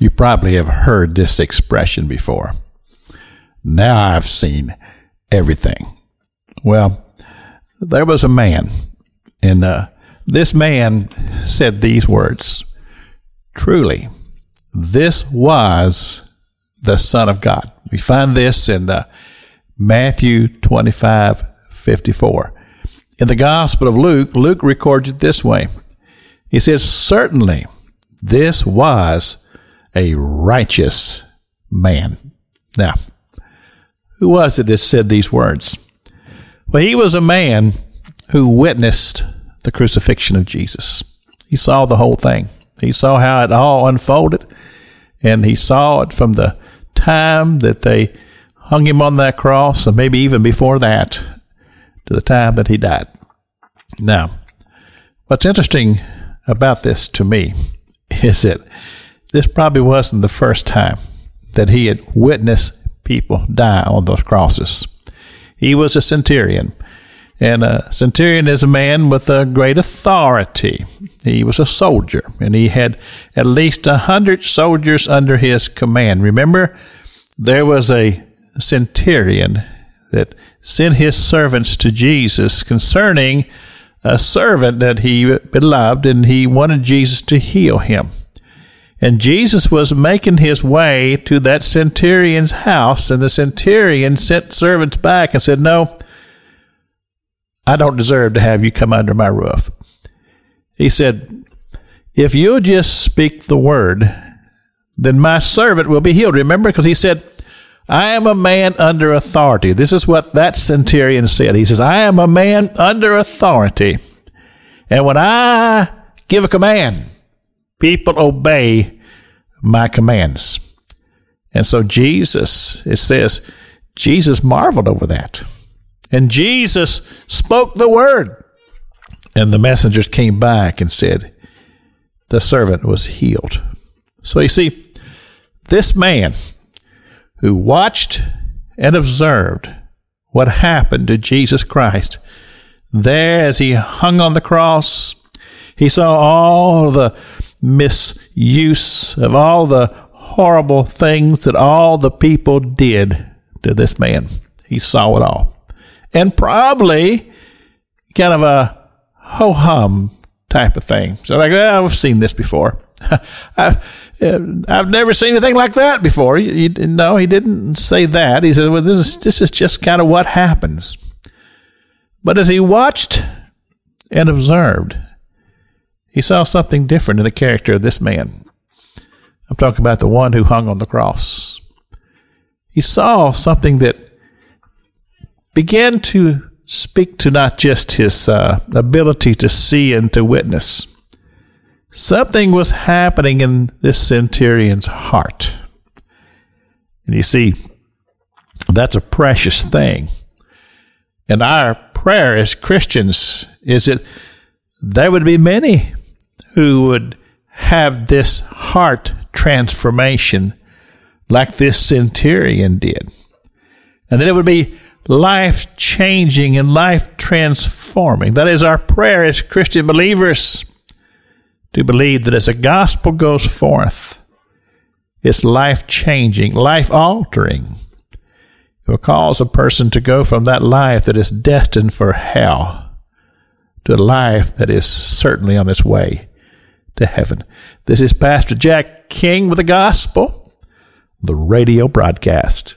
You probably have heard this expression before. Now I've seen everything. Well, there was a man, and this man said these words, "Truly, this was the Son of God." We find this in Matthew 25:54. In the Gospel of Luke, Luke records it this way. He says, "Certainly, this was a righteous man." Now, who was it that said these words? Well, he was a man who witnessed the crucifixion of Jesus. He saw the whole thing. He saw how it all unfolded, and he saw it from the time that they hung him on that cross, and maybe even before that, to the time that he died. Now, what's interesting about this to me is that this probably wasn't the first time that he had witnessed people die on those crosses. He was a centurion, and a centurion is a man with a great authority. He was a soldier, and he had at least 100 soldiers under his command. Remember, there was a centurion that sent his servants to Jesus concerning a servant that he beloved, and he wanted Jesus to heal him. And Jesus was making his way to that centurion's house, and the centurion sent servants back and said, "No, I don't deserve to have you come under my roof." He said, "If you'll just speak the word, then my servant will be healed." Remember, because he said, "I am a man under authority." This is what that centurion said. He says, "I am a man under authority. And when I give a command, people obey my commands." And so Jesus, it says, Jesus marveled over that. And Jesus spoke the word. And the messengers came back and said, the servant was healed. So you see, this man who watched and observed what happened to Jesus Christ, there as he hung on the cross, he saw all the misuse of all the horrible things that all the people did to this man. He saw it all. And probably kind of a ho-hum type of thing. So like, I've seen this before. I've never seen anything like that before. No, he didn't say that. He said, well, this is just kind of what happens. But as he watched and observed, he saw something different in the character of this man. I'm talking about the one who hung on the cross. He saw something that began to speak to not just his ability to see and to witness. Something was happening in this centurion's heart. And you see, that's a precious thing. And our prayer as Christians is that there would be many who would have this heart transformation like this centurion did. And that it would be life-changing and life-transforming. That is our prayer as Christian believers, to believe that as the gospel goes forth, it's life-changing, life-altering. It will cause a person to go from that life that is destined for hell to a life that is certainly on its way to heaven. This is Pastor Jack King with the Gospel, the radio broadcast.